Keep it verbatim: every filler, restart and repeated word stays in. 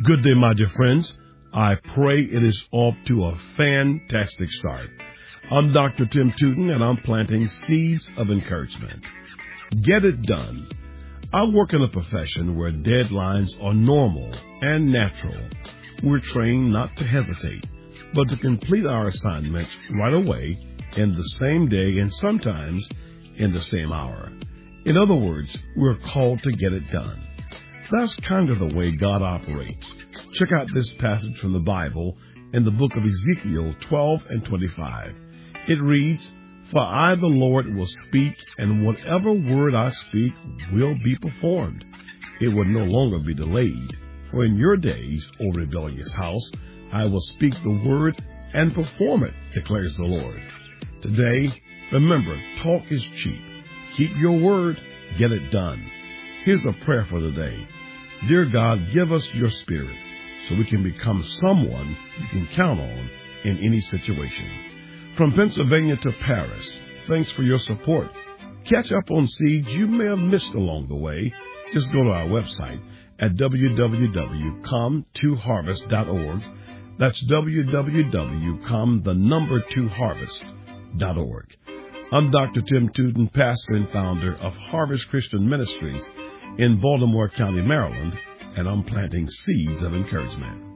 Good day, my dear friends. I pray it is off to a fantastic start. I'm Doctor Tim Tootin, and I'm planting seeds of encouragement. Get it done. I work in a profession where deadlines are normal and natural. We're trained not to hesitate, but to complete our assignments right away, in the same day, and sometimes in the same hour. In other words, we're called to get it done. That's kind of the way God operates. Check out this passage from the Bible in the book of Ezekiel twelve and twenty-five. It reads, "For I, the Lord, will speak, and whatever word I speak will be performed. It will no longer be delayed. For in your days, O rebellious house, I will speak the word and perform it, declares the Lord." Today, remember, talk is cheap. Keep your word. Get it done. Here's a prayer for today. Dear God, give us your spirit so we can become someone you can count on in any situation. From Pennsylvania to Paris, thanks for your support. Catch up on seeds you may have missed along the way. Just go to our website at w w w dot come to harvest dot org. That's w w w dot come the number two harvest dot org. I'm Doctor Tim Tootin, pastor and founder of Harvest Christian Ministries in Baltimore County, Maryland, and I'm planting seeds of encouragement.